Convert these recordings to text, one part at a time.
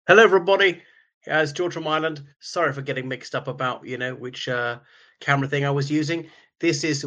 Hello, everybody. It's George from Ireland. Sorry for getting mixed up about which camera thing I was using. This is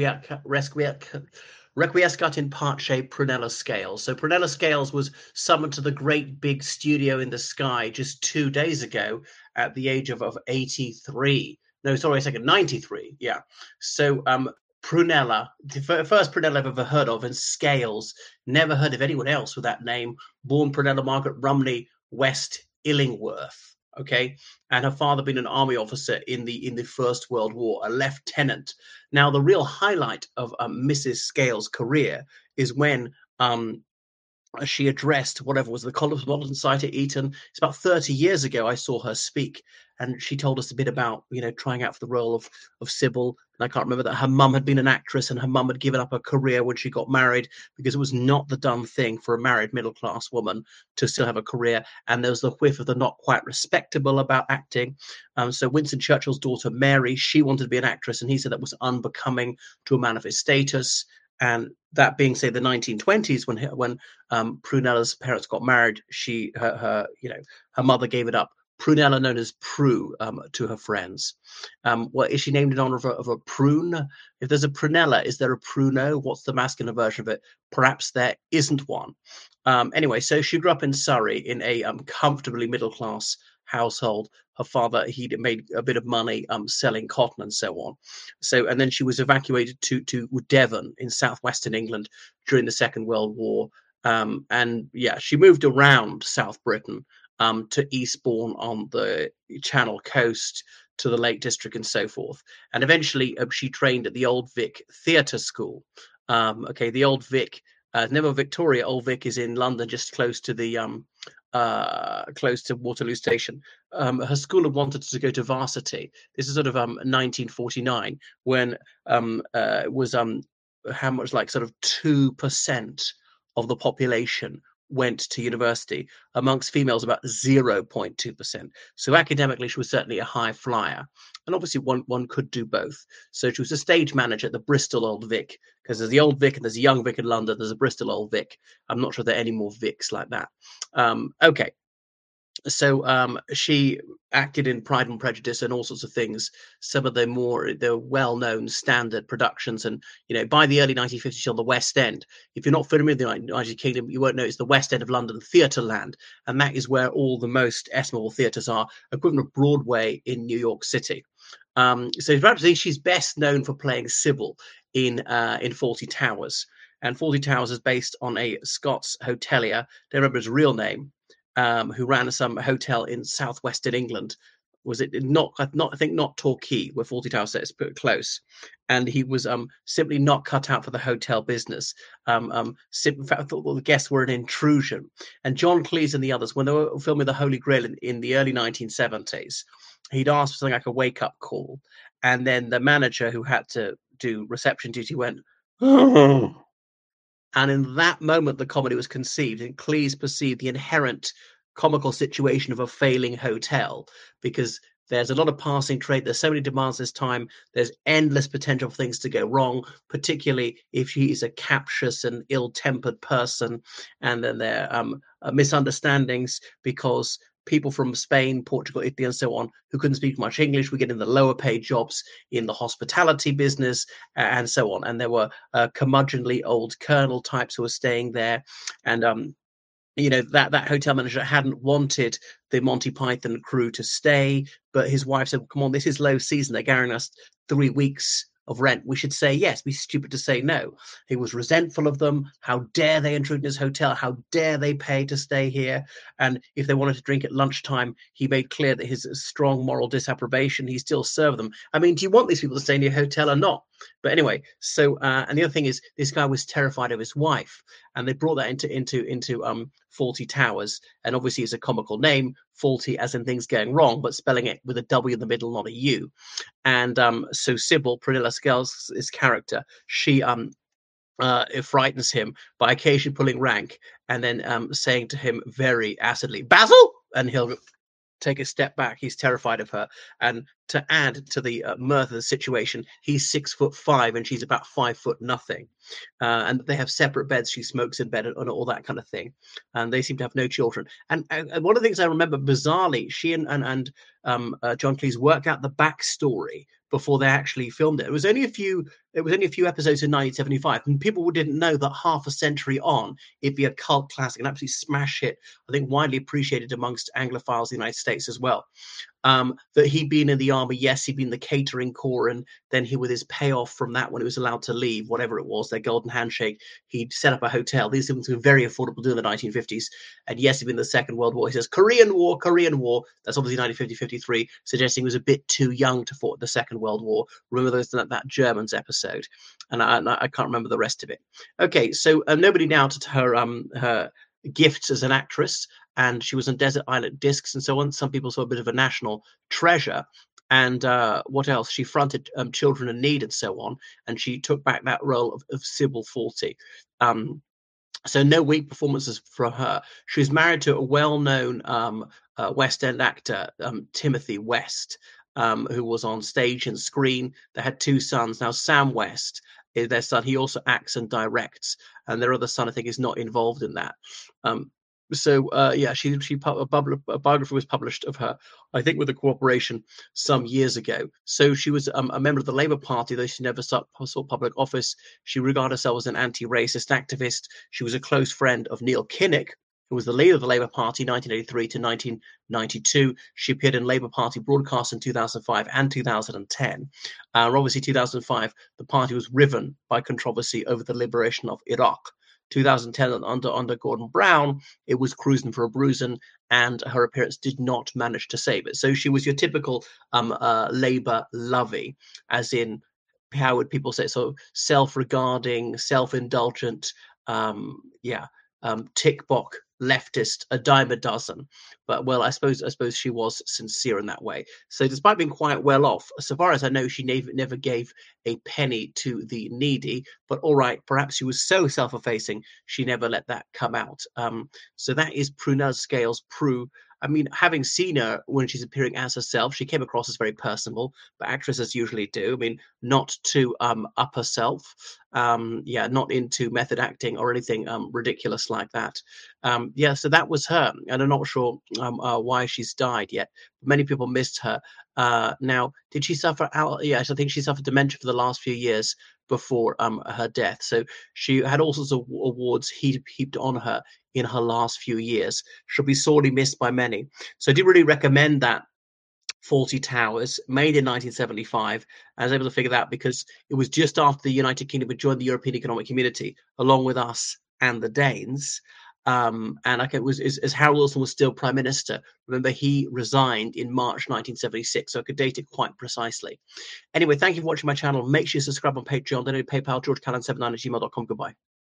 Requiescat in part shape Prunella scales. So Prunella scales was summoned to the great big studio in the sky just 2 days ago at the age of 83. No, sorry, a second, 93. Yeah. So Prunella, the first Prunella I've ever heard of, and Scales, never heard of anyone else with that name. Born Prunella Margaret Rumney, West Illingworth. Okay, and her father being an army officer in the First World War, a lieutenant. Now, the real highlight of Mrs. Scales' career is when she addressed whatever was the Cosmopolitan Society at Eton. It's about 30 years ago I saw her speak, and she told us a bit about, trying out for the role of Sybil. And I can't remember that her mum had been an actress and her mum had given up her career when she got married because it was not the done thing for a married middle class woman to still have a career. And there was the whiff of the not quite respectable about acting. So Winston Churchill's daughter, Mary, she wanted to be an actress, and he said that was unbecoming to a man of his status. And that being, say, the 1920s, when Prunella's parents got married, her mother gave it up. Prunella, known as Prue, to her friends. Well, is she named in honor of a prune? If there's a Prunella, is there a Pruno? What's the masculine version of it? Perhaps there isn't one. Anyway, so she grew up in Surrey in a comfortably middle class household. Her father, he'd made a bit of money selling cotton and so on. So, and then she was evacuated to Devon in southwestern England during the Second World War. And yeah, she moved around South Britain to Eastbourne on the Channel coast, to the Lake District and so forth. And eventually she trained at the Old Vic Theatre School. Okay, the Old Vic, never Victoria. Old Vic is in London, just close to Waterloo Station. Her school had wanted to go to varsity. This is sort of 1949, when it was how much, like, sort of 2% of the population went to university. Amongst females, about 0.2%. So academically, she was certainly a high flyer. And obviously, one could do both. So she was a stage manager at the Bristol Old Vic, because there's the Old Vic and there's a Young Vic in London. There's a Bristol Old Vic. I'm not sure there are any more Vics like that. Okay, so she acted in Pride and Prejudice and all sorts of things, some of the well-known standard productions. And by the early 1950s, on the West End, if you're not familiar with the United Kingdom, you won't know it's the West End of London, Theatreland, and that is where all the most estimable theatres are, equivalent of Broadway in New York City. So perhaps she's best known for playing Sybil in Fawlty Towers. And Fawlty Towers is based on a Scots hotelier, don't remember his real name, who ran some hotel in southwestern England. Was it not? I think not Torquay, where Fawlty Towers sits, but close. And he was simply not cut out for the hotel business. In fact, I thought, well, the guests were an intrusion. And John Cleese and the others, when they were filming The Holy Grail in the early 1970s, he'd asked for something like a wake-up call, and then the manager who had to do reception duty went, "Oh." And in that moment, the comedy was conceived, and Cleese perceived the inherent comical situation of a failing hotel, because there's a lot of passing trade. There's so many demands this time. There's endless potential for things to go wrong, particularly if he is a captious and ill-tempered person. And then there are misunderstandings because people from Spain, Portugal, Italy, and so on, who couldn't speak much English, were getting the lower paid jobs in the hospitality business, and so on. And there were curmudgeonly old colonel types who were staying there. And that hotel manager hadn't wanted the Monty Python crew to stay, but his wife said, "Come on, this is low season. They're guaranteeing us 3 weeks of rent. We should say yes. Be stupid to say no." He was resentful of them. How dare they intrude in his hotel? How dare they pay to stay here? And if they wanted to drink at lunchtime, he made clear that his strong moral disapprobation, he still served them. I mean, do you want these people to stay in your hotel or not? But anyway, so and the other thing is, this guy was terrified of his wife, and they brought that into Fawlty Towers. And obviously it's a comical name, faulty as in things going wrong, but spelling it with a W in the middle, not a U. And so Sybil, Prunella Scales' character, she it frightens him by occasionally pulling rank and then saying to him very acidly, "Basil," and he'll go, take a step back. He's terrified of her. And to add to the mirth of the situation, he's 6'5" and she's about 5 foot nothing. And they have separate beds. She smokes in bed and all that kind of thing. And they seem to have no children. And one of the things I remember bizarrely, she and John Cleese worked out the backstory before they actually filmed it. It was only a few episodes in 1975, and people didn't know that half a century on, it'd be a cult classic, an absolute smash hit. I think widely appreciated amongst Anglophiles in the United States as well. That he'd been in the army, yes, he'd been in the catering corps, and then he, with his payoff from that, when he was allowed to leave, whatever it was, their golden handshake, he'd set up a hotel. These things were very affordable during the 1950s. And yes, he'd been in the Second World War. He says, Korean War, Korean War. That's obviously 1950-53, suggesting he was a bit too young to fight the Second World War. Remember that Germans episode? And I can't remember the rest of it. Okay, so nobody doubted her gifts as an actress, and she was on Desert Island Discs and so on. Some people saw a bit of a national treasure. And what else? She fronted Children in Need and so on, and she took back that role of Sybil Fawlty. So no weak performances from her. She was married to a well-known West End actor, Timothy West, who was on stage and screen. They had two sons. Now, Sam West is their son. He also acts and directs, and their other son, I think, is not involved in that. Yeah, a biography was published of her, I think, with a corporation some years ago. So she was a member of the Labour Party, though she never sought public office. She regarded herself as an anti-racist activist. She was a close friend of Neil Kinnock, who was the leader of the Labour Party 1983 to 1992. She appeared in Labour Party broadcasts in 2005 and 2010. Obviously, 2005, the party was riven by controversy over the liberation of Iraq. 2010, under Gordon Brown, it was cruising for a bruising, and her appearance did not manage to save it. So she was your typical Labour lovey, as in, how would people say, so self-regarding, self-indulgent, tick-bock leftist, a dime a dozen. But well, I suppose she was sincere in that way. So despite being quite well off, so far as I know, she never gave a penny to the needy. But all right, perhaps she was so self-effacing she never let that come out. So that is Prunella Scales. Prue. I mean, having seen her when she's appearing as herself, she came across as very personable, but actresses usually do. I mean, not to up herself, not into method acting or anything ridiculous like that. So that was her, and I'm not sure why she's died yet. Many people missed her. Now, did she suffer? Yes, I think she suffered dementia for the last few years before her death. So she had all sorts of awards heaped on her in her last few years. She'll be sorely missed by many. So I do really recommend that. Fawlty Towers, made in 1975. I was able to figure that out because it was just after the United Kingdom had joined the European Economic Community, along with us and the Danes. And it was as Harold Wilson was still Prime Minister. Remember, he resigned in March 1976, so I could date it quite precisely. Anyway, thank you for watching my channel. Make sure you subscribe on Patreon. Donate PayPal, georgecallan79@gmail.com. Goodbye.